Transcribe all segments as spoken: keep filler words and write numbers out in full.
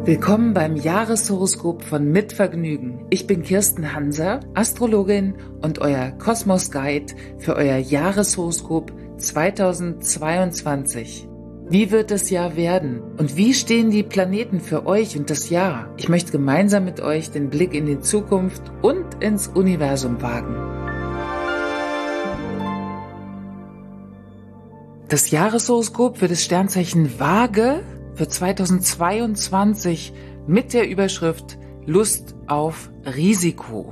Willkommen beim Jahreshoroskop von Mit Vergnügen. Ich bin Kirsten Hanser, Astrologin und euer Kosmos-Guide für euer Jahreshoroskop zweitausendzweiundzwanzig. Wie wird das Jahr werden und wie stehen die Planeten für euch und das Jahr? Ich möchte gemeinsam mit euch den Blick in die Zukunft und ins Universum wagen. Das Jahreshoroskop für das Sternzeichen Waage für zweitausendzweiundzwanzig mit der Überschrift Lust auf Risiko.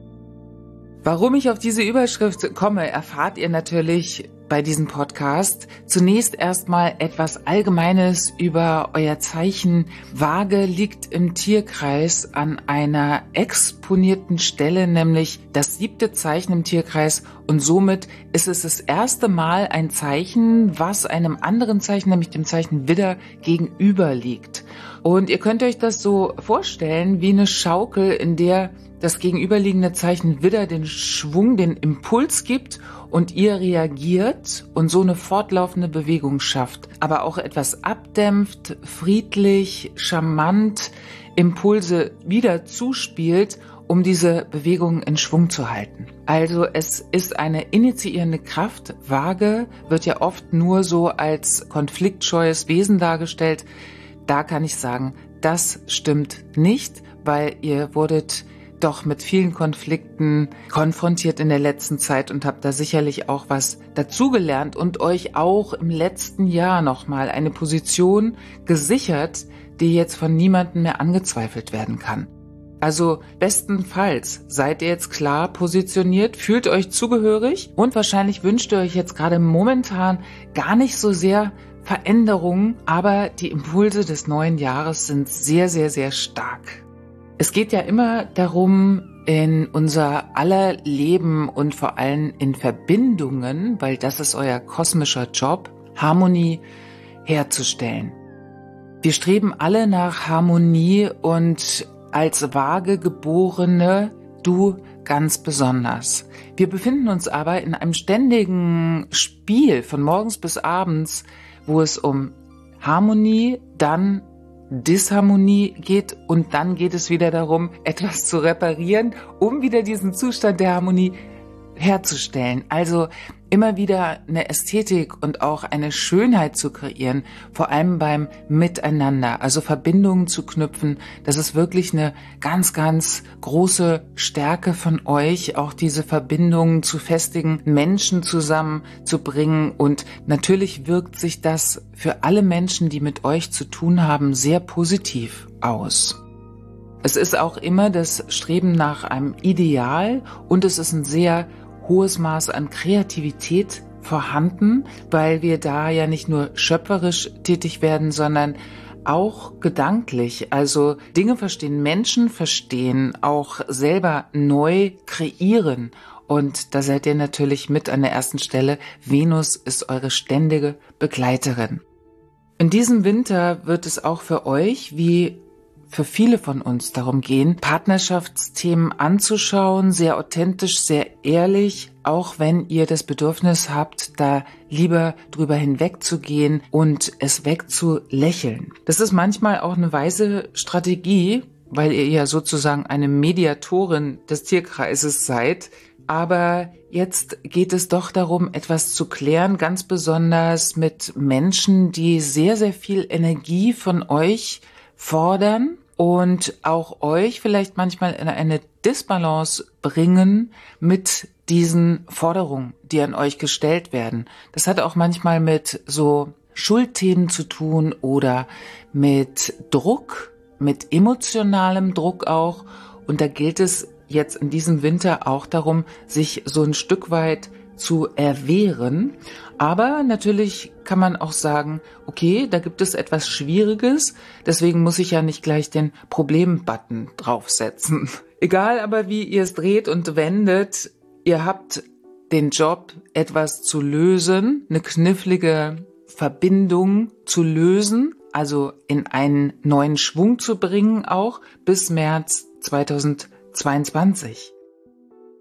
Warum ich auf diese Überschrift komme, erfahrt ihr natürlich bei diesem Podcast. Zunächst erstmal etwas Allgemeines über euer Zeichen. Waage liegt im Tierkreis an einer exponierten Stelle, nämlich das siebte Zeichen im Tierkreis, und somit ist es das erste Mal ein Zeichen, was einem anderen Zeichen, nämlich dem Zeichen Widder, gegenüber liegt. Und ihr könnt euch das so vorstellen wie eine Schaukel, in der das gegenüberliegende Zeichen Widder den Schwung, den Impuls gibt und ihr reagiert und so eine fortlaufende Bewegung schafft, aber auch etwas abdämpft, friedlich, charmant Impulse wieder zuspielt, um diese Bewegung in Schwung zu halten. Also es ist eine initiierende Kraft. Waage wird ja oft nur so als konfliktscheues Wesen dargestellt. Da kann ich sagen, das stimmt nicht, weil ihr wurdet doch mit vielen Konflikten konfrontiert in der letzten Zeit und habt da sicherlich auch was dazugelernt und euch auch im letzten Jahr nochmal eine Position gesichert, die jetzt von niemandem mehr angezweifelt werden kann. Also bestenfalls seid ihr jetzt klar positioniert, fühlt euch zugehörig und wahrscheinlich wünscht ihr euch jetzt gerade momentan gar nicht so sehr Veränderungen, aber die Impulse des neuen Jahres sind sehr, sehr, sehr stark. Es geht ja immer darum, in unser aller Leben und vor allem in Verbindungen, weil das ist euer kosmischer Job, Harmonie herzustellen. Wir streben alle nach Harmonie und als Waagegeborene, du ganz besonders. Wir befinden uns aber in einem ständigen Spiel von morgens bis abends, wo es um Harmonie, dann Disharmonie geht und dann geht es wieder darum, etwas zu reparieren, um wieder diesen Zustand der Harmonie herzustellen. Also immer wieder eine Ästhetik und auch eine Schönheit zu kreieren, vor allem beim Miteinander, also Verbindungen zu knüpfen. Das ist wirklich eine ganz, ganz große Stärke von euch, auch diese Verbindungen zu festigen, Menschen zusammenzubringen. Und natürlich wirkt sich das für alle Menschen, die mit euch zu tun haben, sehr positiv aus. Es ist auch immer das Streben nach einem Ideal und es ist ein sehr hohes Maß an Kreativität vorhanden, weil wir da ja nicht nur schöpferisch tätig werden, sondern auch gedanklich, also Dinge verstehen, Menschen verstehen, auch selber neu kreieren. Und da seid ihr natürlich mit an der ersten Stelle. Venus ist eure ständige Begleiterin. In diesem Winter wird es auch für euch, wie für viele von uns, darum gehen, Partnerschaftsthemen anzuschauen, sehr authentisch, sehr ehrlich, auch wenn ihr das Bedürfnis habt, da lieber drüber hinwegzugehen und es wegzulächeln. Das ist manchmal auch eine weise Strategie, weil ihr ja sozusagen eine Mediatorin des Tierkreises seid. Aber jetzt geht es doch darum, etwas zu klären, ganz besonders mit Menschen, die sehr, sehr viel Energie von euch fordern und auch euch vielleicht manchmal in eine Disbalance bringen mit diesen Forderungen, die an euch gestellt werden. Das hat auch manchmal mit so Schuldthemen zu tun oder mit Druck, mit emotionalem Druck auch. Und da gilt es jetzt in diesem Winter auch darum, sich so ein Stück weit zu erwehren. Aber natürlich kann man auch sagen, okay, da gibt es etwas Schwieriges, deswegen muss ich ja nicht gleich den Problem-Button draufsetzen. Egal aber, wie ihr es dreht und wendet, ihr habt den Job, etwas zu lösen, eine knifflige Verbindung zu lösen, also in einen neuen Schwung zu bringen, auch bis März zweitausendzweiundzwanzig.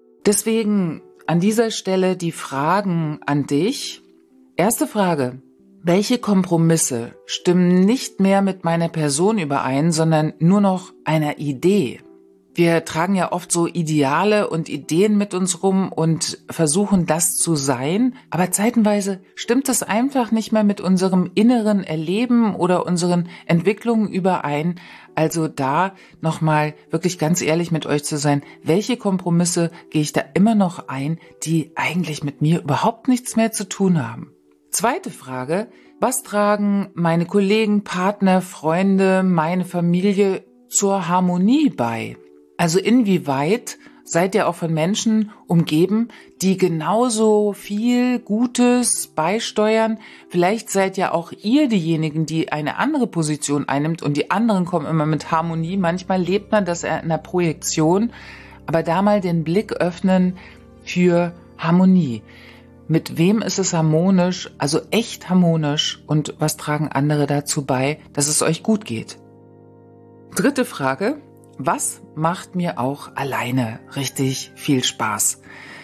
Deswegen an dieser Stelle die Fragen an dich. Erste Frage: Welche Kompromisse stimmen nicht mehr mit meiner Person überein, sondern nur noch einer Idee? Wir tragen ja oft so Ideale und Ideen mit uns rum und versuchen das zu sein, aber zeitenweise stimmt es einfach nicht mehr mit unserem inneren Erleben oder unseren Entwicklungen überein. Also da nochmal wirklich ganz ehrlich mit euch zu sein, welche Kompromisse gehe ich da immer noch ein, die eigentlich mit mir überhaupt nichts mehr zu tun haben? Zweite Frage, was tragen meine Kollegen, Partner, Freunde, meine Familie zur Harmonie bei? Also inwieweit seid ihr auch von Menschen umgeben, die genauso viel Gutes beisteuern? Vielleicht seid ja auch ihr diejenigen, die eine andere Position einnimmt und die anderen kommen immer mit Harmonie. Manchmal lebt man das in einer Projektion, aber da mal den Blick öffnen für Harmonie. Mit wem ist es harmonisch, also echt harmonisch, und was tragen andere dazu bei, dass es euch gut geht? Dritte Frage. Was macht mir auch alleine richtig viel Spaß?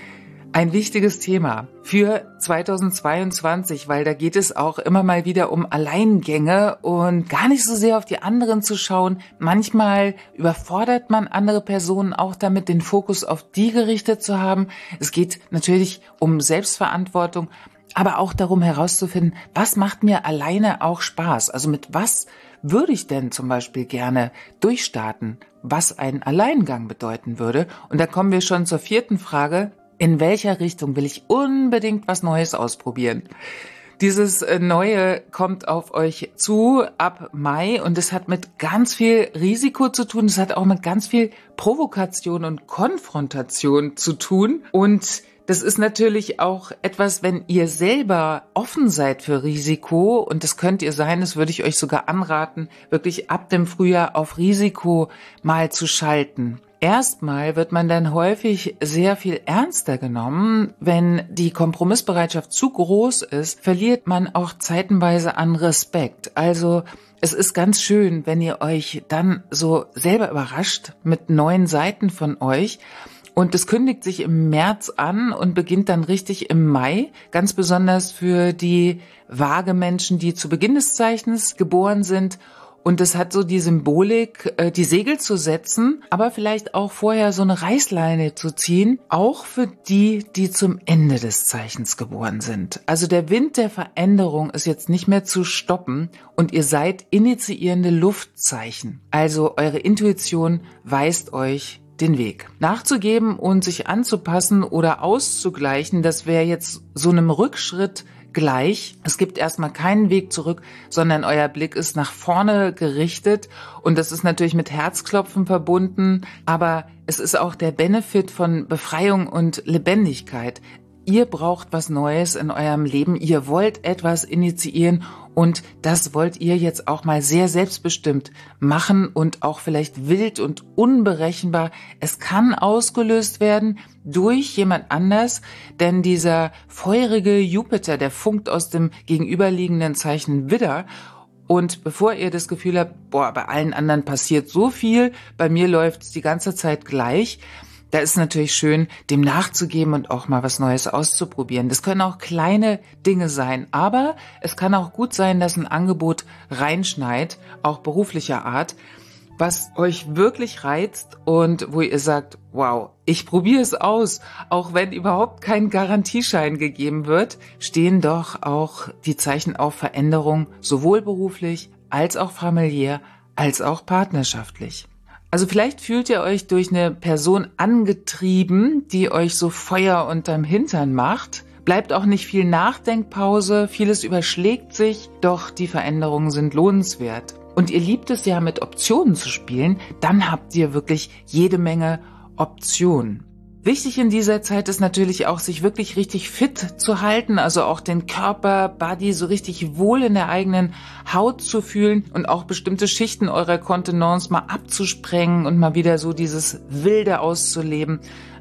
Ein wichtiges Thema für zweitausendzweiundzwanzig, weil da geht es auch immer mal wieder um Alleingänge und gar nicht so sehr auf die anderen zu schauen. Manchmal überfordert man andere Personen auch damit, den Fokus auf die gerichtet zu haben. Es geht natürlich um Selbstverantwortung, aber auch darum herauszufinden, was macht mir alleine auch Spaß? Also mit was würde ich denn zum Beispiel gerne durchstarten, was ein Alleingang bedeuten würde? Und da kommen wir schon zur vierten Frage. In welcher Richtung will ich unbedingt was Neues ausprobieren? Dieses Neue kommt auf euch zu ab Mai und es hat mit ganz viel Risiko zu tun. Es hat auch mit ganz viel Provokation und Konfrontation zu tun. Und das ist natürlich auch etwas, wenn ihr selber offen seid für Risiko, und das könnt ihr sein, das würde ich euch sogar anraten, wirklich ab dem Frühjahr auf Risiko mal zu schalten. Erstmal wird man dann häufig sehr viel ernster genommen. Wenn die Kompromissbereitschaft zu groß ist, verliert man auch zeitenweise an Respekt. Also es ist ganz schön, wenn ihr euch dann so selber überrascht mit neuen Seiten von euch. Und es kündigt sich im März an und beginnt dann richtig im Mai, ganz besonders für die Waage-Menschen, die zu Beginn des Zeichens geboren sind. Und es hat so die Symbolik, die Segel zu setzen, aber vielleicht auch vorher so eine Reißleine zu ziehen, auch für die, die zum Ende des Zeichens geboren sind. Also der Wind der Veränderung ist jetzt nicht mehr zu stoppen und ihr seid initiierende Luftzeichen. Also eure Intuition weist euch den Weg. Nachzugeben und sich anzupassen oder auszugleichen, das wäre jetzt so einem Rückschritt gleich. Es gibt erstmal keinen Weg zurück, sondern euer Blick ist nach vorne gerichtet und das ist natürlich mit Herzklopfen verbunden, aber es ist auch der Benefit von Befreiung und Lebendigkeit. Ihr braucht was Neues in eurem Leben, ihr wollt etwas initiieren und das wollt ihr jetzt auch mal sehr selbstbestimmt machen und auch vielleicht wild und unberechenbar. Es kann ausgelöst werden durch jemand anders, denn dieser feurige Jupiter, der funkt aus dem gegenüberliegenden Zeichen Widder. Und bevor ihr das Gefühl habt, boah, bei allen anderen passiert so viel, bei mir läuft es die ganze Zeit gleich, da ist natürlich schön, dem nachzugeben und auch mal was Neues auszuprobieren. Das können auch kleine Dinge sein, aber es kann auch gut sein, dass ein Angebot reinschneit, auch beruflicher Art, was euch wirklich reizt und wo ihr sagt, wow, ich probiere es aus. Auch wenn überhaupt kein Garantieschein gegeben wird, stehen doch auch die Zeichen auf Veränderung, sowohl beruflich als auch familiär, als auch partnerschaftlich. Also vielleicht fühlt ihr euch durch eine Person angetrieben, die euch so Feuer unterm Hintern macht. Bleibt auch nicht viel Nachdenkpause, vieles überschlägt sich, doch die Veränderungen sind lohnenswert. Und ihr liebt es ja, mit Optionen zu spielen, dann habt ihr wirklich jede Menge Optionen. Wichtig in dieser Zeit ist natürlich auch, sich wirklich richtig fit zu halten, also auch den Körper, Body so richtig wohl in der eigenen Haut zu fühlen und auch bestimmte Schichten eurer Kontenance mal abzusprengen und mal wieder so dieses Wilde auszuleben.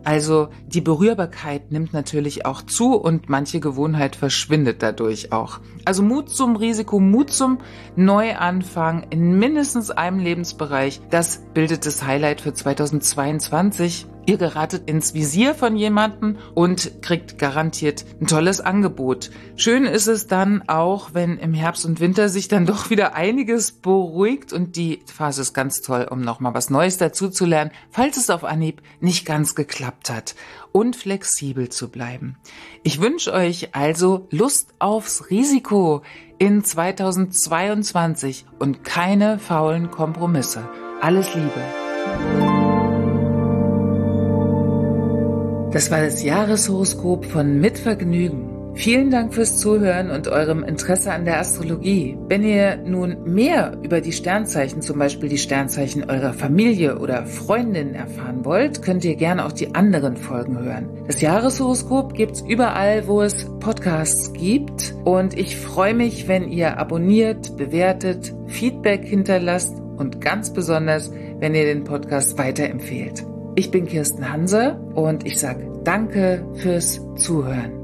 Also die Berührbarkeit nimmt natürlich auch zu und manche Gewohnheit verschwindet dadurch auch. Also Mut zum Risiko, Mut zum Neuanfang in mindestens einem Lebensbereich, das bildet das Highlight für zweitausendzweiundzwanzig. Ihr geratet ins Visier von jemandem und kriegt garantiert ein tolles Angebot. Schön ist es dann auch, wenn im Herbst und Winter sich dann doch wieder einiges beruhigt und die Phase ist ganz toll, um nochmal was Neues dazu zu lernen, falls es auf Anhieb nicht ganz geklappt hat und flexibel zu bleiben. Ich wünsche euch also Lust aufs Risiko in zweitausendzweiundzwanzig und keine faulen Kompromisse. Alles Liebe. Das war das Jahreshoroskop von Mit Vergnügen. Vielen Dank fürs Zuhören und eurem Interesse an der Astrologie. Wenn ihr nun mehr über die Sternzeichen, zum Beispiel die Sternzeichen eurer Familie oder Freundinnen erfahren wollt, könnt ihr gerne auch die anderen Folgen hören. Das Jahreshoroskop gibt's überall, wo es Podcasts gibt. Und ich freue mich, wenn ihr abonniert, bewertet, Feedback hinterlasst und ganz besonders, wenn ihr den Podcast weiterempfehlt. Ich bin Kirsten Hanse und ich sage danke fürs Zuhören.